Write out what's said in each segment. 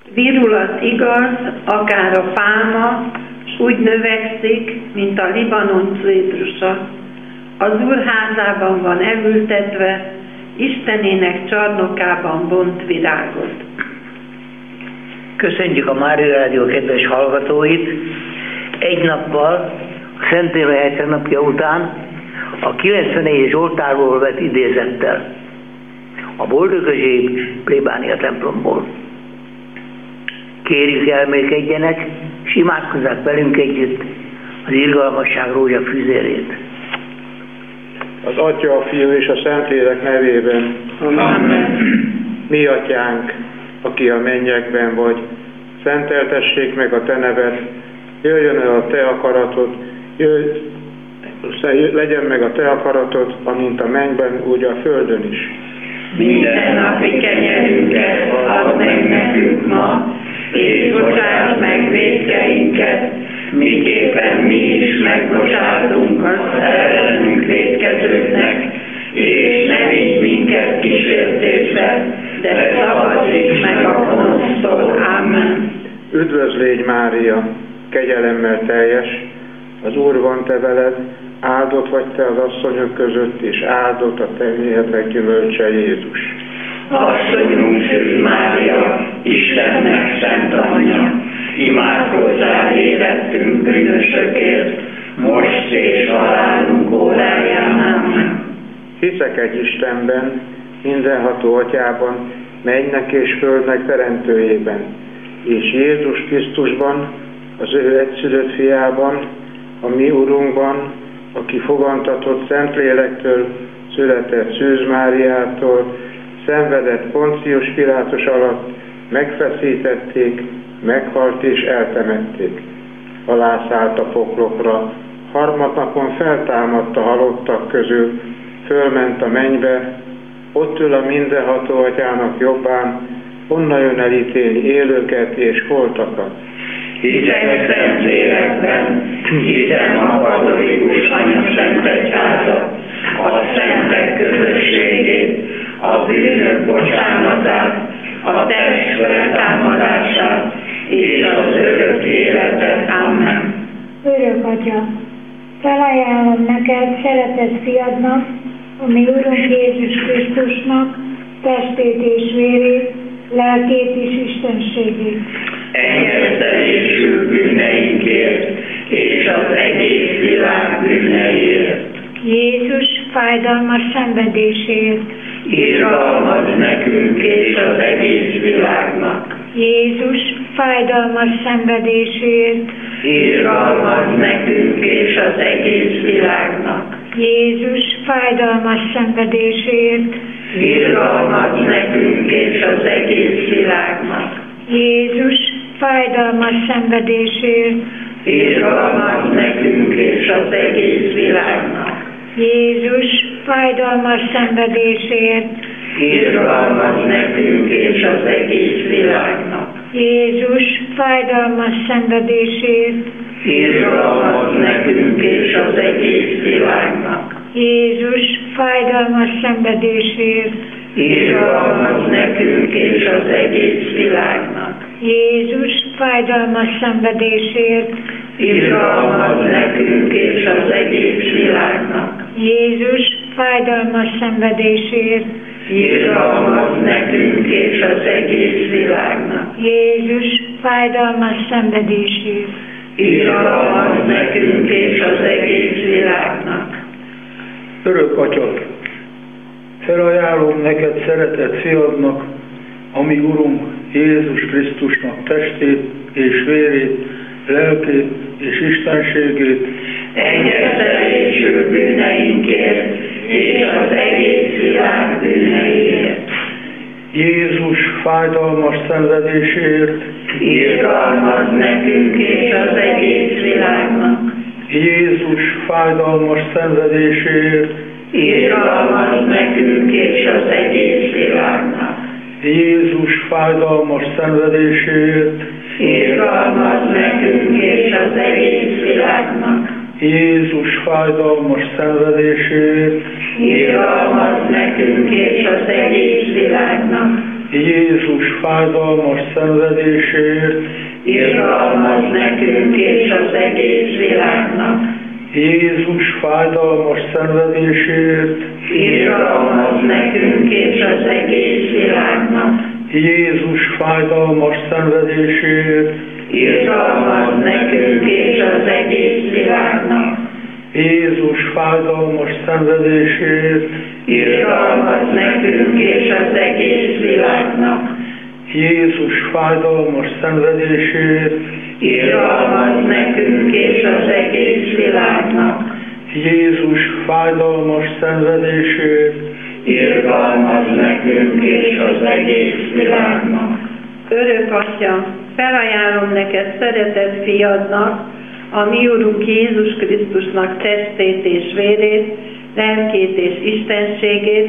Virul az igaz, akár a pálma, s úgy növekszik, mint a Libanon cédrusa. Az Úr házában van elültetve, Istenének csarnokában bont virágot. Köszöntjük a Mária Rádió kedves hallgatóit! Egy nappal, a Szentélő Eszternapja után a 94. Zsoltárból vett idézettel a Boldogözség plébánia templomból. Kérjük, elmélkedjenek, s imádkozzák velünk együtt az irgalmasság rózsa füzérét. Az Atya, a Fiú és a Szentlélek nevében. Amen. Mi Atyánk, aki a mennyekben vagy, szenteltessék meg a Te neved, jöjjön el a Te akaratod, legyen meg a Te akaratod, amint a mennyben, úgy a földön is. Minden napi kenyerünket add meg nekünk ma, és bocsáss meg vétkeinket, miképpen mi is megbocsátunk az ellenünk vétkezőknek, és ne vigy minket kísértésbe, de szabadíts meg a gonosztól. Amen. Üdvözlégy Mária, kegyelemmel teljes, az Úr van te veled, áldott vagy te az asszonyok között, és áldott a te méhetek gyümölcse Jézus. Asszonyunk Szűz Mária, Istennek szent anyja, imádkozzál érettünk bűnösökért, most és halálunk óráján. Amen. Hiszek egy Istenben, mindenható Atyában, mennynek és földnek teremtőjében, és Jézus Krisztusban, az ő egyszülött fiában, a mi Urunkban, aki fogantatott Szentlélektől, született Szűz Máriától, szenvedett Poncius Pilátus alatt, megfeszítették, meghalt és eltemették. Alászállt a poklokra, harmadnapon feltámadt a halottak közül, fölment a mennybe, ott ül a mindenható Atyának jobbán, onnan jön elítélni élőket és holtakat. Hiszek Szentlélekben, hiszem a katolikus Anya-Szent Egyházat, a szentek közösségét, a bűnök bocsánatát, a test feltámadását és az örök életet. Amen. Örök Atya, felajánlom neked szeretett fiadnak, a mi Urunk Jézus Krisztusnak, testét és vérét, lelkét és istenségét. Engedelésű bűneinkért és az egész világ bűneiért. Jézus fájdalmas szenvedéséért. Irgalmaz nekünk és az egész világnak. Jézus fájdalmas szenvedéséért. Irgalmaz nekünk és az egész világnak. Jézus fájdalmas szenvedéséért. Irgalmaz nekünk és az egész világnak. Jézus fájdalmas szenvedéséért. Irgalmaz nekünk és az egész világnak. Jézus fájdalmas szenvedéséért. Irgalmaz nekünk és az egész világnak. Jézus fájdalmas szenvedéséért. Irgalmaz nekünk és az egész világnak. Jézus fájdalmas szenvedéséért. Irgalmaz nekünk és az egész világnak. Jézus fájdalmas szenvedéséért. Irgalmaz nekünk és az egész világnak. Jézus fájdalmas szenvedéséért. Irgalmaz nekünk és az egész világnak. Jézus fájdalmas szenvedéséért. Irgalmaz nekünk és az egész világnak. Örök Atya, felajánlom neked szeretett fiadnak, a mi Urunk Jézus Krisztusnak testét és vérét, lelkét és istenségét, Engedelésű bűneinkért és az egész világ bűneiért. Jézus fájdalmas szenvedéséért, Irgalmaz nekünk és az egész világnak. Jézus fájdalmas szenvedéséért, Irgalmaz nekünk és az egész világnak. Jézus fájdalmas szenvedéséért, Irgalmaz nekünk és az egész világnak. Jézus fájdalmas szenvedéséért, Irgalmaz nekünk és az egész világnak. Jézus Jézus fájdalmas szenvedéséért, irgalmaz nekünk és az egész világnak. Jézus fájdalmas szenvedéséért, Irgalmaz nekünk és az egész világnak. Jézus fájdalmas szenvedéséért, Irgalmaz nekünk és az egész világnak. Jézus fájdalmas szenvedéséért, Irgalmaz nekünk és az egész világnak. Jézus fájdalmas szenvedéséért, Irgalmaz nekünk és az egész világnak. Jézus fájdalmas szenvedéséért, Irgalmaz nekünk és az egész világnak. Örök Atya, felajánlom neked szeretett fiadnak, a mi Urunk Jézus Krisztusnak testét és vérét, lelkét és istenségét,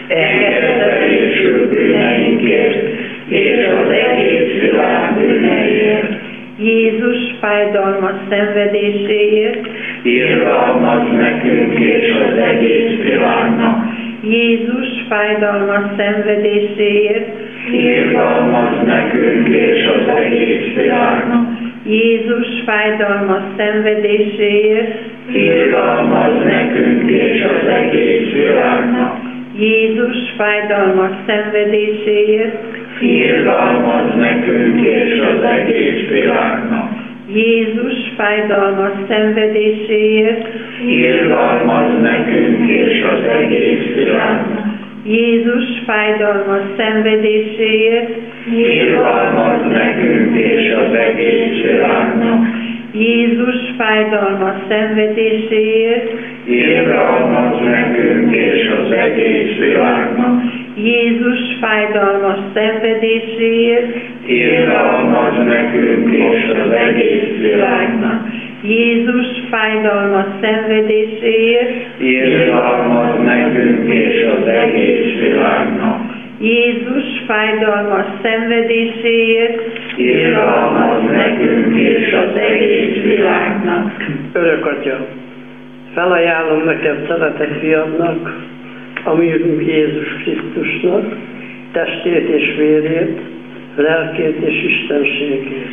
engedelmesül bűneinkért és az egész világ bűneiért. Jézus fájdalmas szenvedéséért, irgalmaz nekünk és az egész világnak. Jézus fájdalmas szenvedéséért, irgalmaz nekünk és az egész világnak. Jézus fájdalmas szenvedéséért, irgalmaz nekünk és az egész világnak. Jézus fájdalmas szenvedéséért, irgalmaz nekünk és az egész világnak. Jézus fájdalmas szenvedéséért, irgalmaz nekünk és az egész világnak. Jézus fájdalmas szenvedéséért, irgalmaz nekünk és az egész világnak. Jézus fájdalmas szenvedéséért, irgalmaz nekünk és az egész világnak. Jézus fájdalmas szenvedéséért, irgalmaz nekünk és az egész világnak. Jézus fájdalmas szenvedéséért, irgalmaz nekünk és az egész világnak. Jézus fájdalmas szenvedéséért, irgalmaz nekünk és az egész világnak. Örök Atya, felajánlom neked szeretett fiadnak, a mi Urunk Jézus Krisztusnak, testét és vérét, lelkét és istenségét.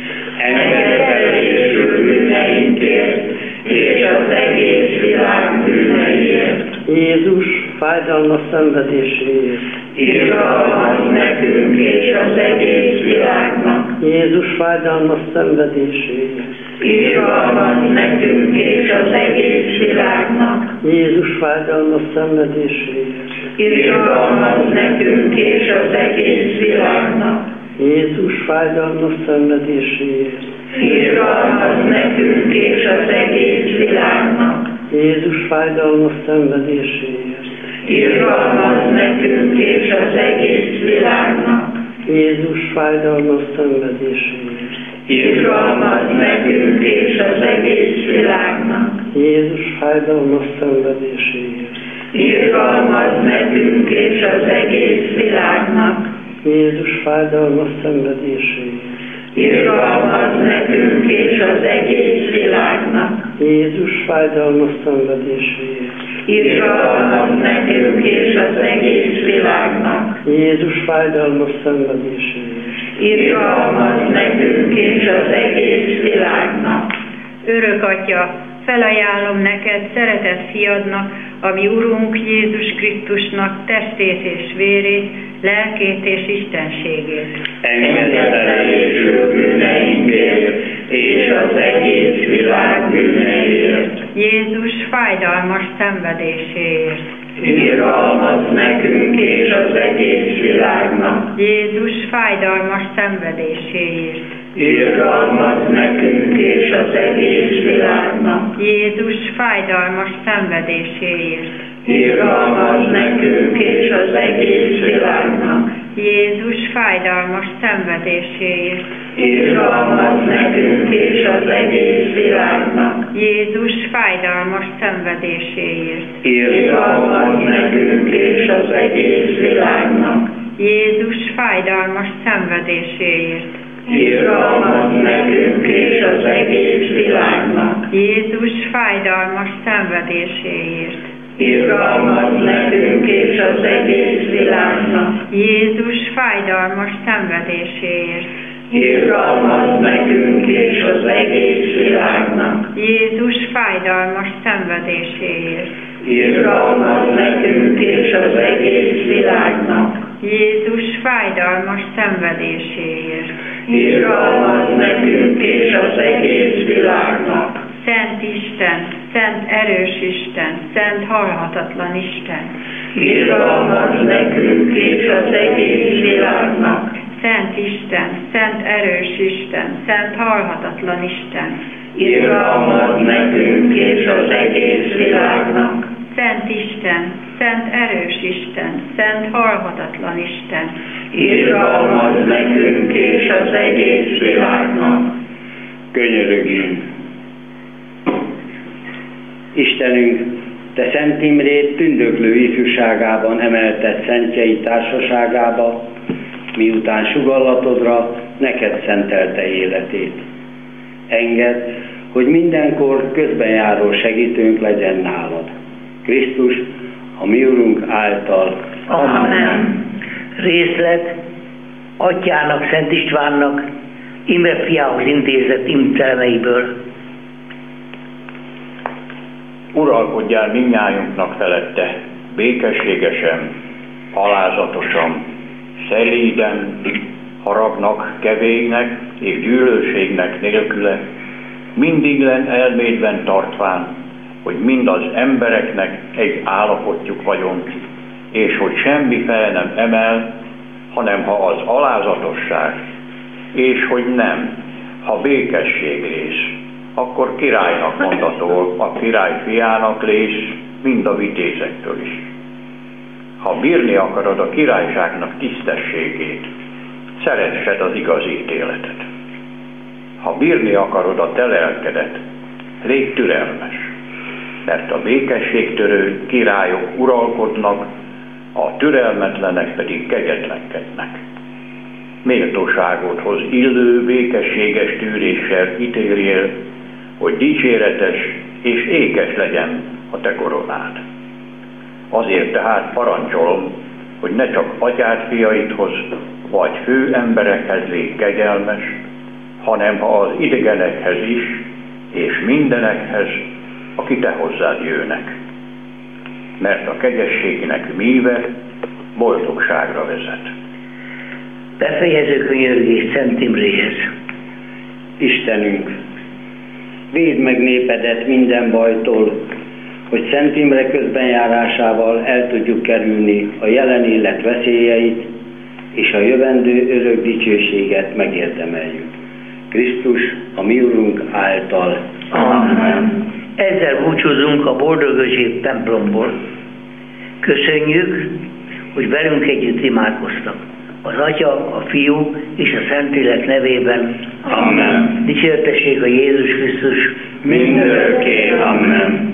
Engedelmesül bűneinkért és az egész világ bűneiért. Jézus fájdalmas szenvedéséért, irgalmaz nekünk és az egész világnak. Jézus fájdalmas szenvedéséért, Irgalmaz nekünk és az egész világnak. Jézus fájdalmas szenvedéséért, Irgalmaz nekünk és az egész világnak. Jézus fájdalmas szenvedéséért, Irgalmaz nekünk és az egész világnak. Jézus fájdalmas szenvedéséért, Irgalmaz nekünk és az egész világnak. Jézus fájdalmas szenvedéséért, Irgalmaz nekünk és az egész világnak. Jézus fájdalmas szenvedéséért, Irgalmaz nekünk és az egész világnak. Jézus fájdalmas szenvedéséért, Irgalmaz nekünk és az egész világnak. Jézus fájdalmas szenvedéséért, Irgalmaz nekünk és az egész világnak. Jézus fájdalmas szenvedéséért, Irgalmaz nekünk és az egész világnak. Örök Atya, felajánlom neked szeretett fiadnak, a mi Urunk Jézus Krisztusnak testét és vérét, lelkét és istenségét. Engedelmesül bűneinkért és az egész világ bűneiért. Jézus fájdalmas szenvedéséért, Irgalmaz nekünk és az egész világnak. Jézus fájdalmas szenvedéséért, Irgalmaz nekünk és az egész világnak. Jézus fájdalmas szenvedéséért, Irgalmaz nekünk és az egész világnak. Jézus fájdalmas szenvedéséért, Irgalmaz nekünk és az egész világnak. Jézus fájdalmas szenvedéséért, Irgalmaz nekünk és az egész világnak. Jézus fájdalmas szenvedéséért, Irgalmaz nekünk és az egész világnak. Jézus fájdalmas szenvedéséért, irgalmaz nekünk és az egész világnak. Jézus fájdalmas szenvedéséért, Irgalmaz nekünk és az egész világnak. Jézus fájdalmas szenvedéséért, Irgalmaz nekünk és az egész világnak. Jézus fájdalmas szenvedéséért, Irgalmaz nekünk és az egész világnak. Szent Isten, Szent erős Isten, Szent halhatatlan Isten, Irgalmaz nekünk és az egész világnak. Szent Isten, Szent erős Isten, Szent halhatatlan Isten, Irgalmaz nekünk és az egész világnak. Szent Isten, Szent erős Isten, Szent halhatatlan Isten, Irgalmaz nekünk és az egész világnak. Könyörögjünk! Istenünk, Te Szent Imrét tündöklő ifjúságában emelted szentjei társaságába, miután sugallatodra neked szentelte életét. Engedd, hogy mindenkor közbenjáró segítőnk legyen nálad. Krisztus, a mi Urunk által. Amen. Részlet Atyának, Szent Istvánnak, Imre fiához intézett imcelmeiből. Uralkodjál mindnyájunknak felette, békességesen, alázatosan, szelíden, haragnak, kevélynek és gyűlölségnek nélküle, mindig len elmédben tartván, hogy mind az embereknek egy állapotjuk vagyunk, és hogy semmi fel nem emel, hanem ha az alázatosság, és hogy nem, ha békesség rész, akkor királynak mondatól, a király fiának lész, mind a vitézektől is. Ha bírni akarod a királyságnak tisztességét, szeressed az igaz ítéletet. Ha bírni akarod a te lelkedet, légy türelmes, mert a békességtörő királyok uralkodnak, a türelmetlenek pedig kegyetlenkednek. Méltóságodhoz illő békességes tűréssel ítéljél, hogy dicséretes és ékes legyen a te koronád. Azért tehát parancsolom, hogy ne csak atyád fiaidhoz, vagy fő emberekhez légy kegyelmes, hanem ha az idegenekhez is, és mindenekhez, aki te hozzád jönnek. Mert a kegyességnek míve boldogságra vezet. Befejező könyörgés Szent Imréhez. Istenünk, védd meg népedet minden bajtól, hogy Szent Imre közbenjárásával el tudjuk kerülni a jelen élet veszélyeit, és a jövendő örök dicsőséget megérdemeljük. Krisztus, a mi Urunk által. Amen. Ezzel búcsúzunk a Boldogösség templomból. Köszönjük, hogy velünk együtt imádkoztak. Az Atya, a Fiú és a Szentlélek nevében. Amen. Dicsértessék a Jézus Krisztus mindörökké. Amen.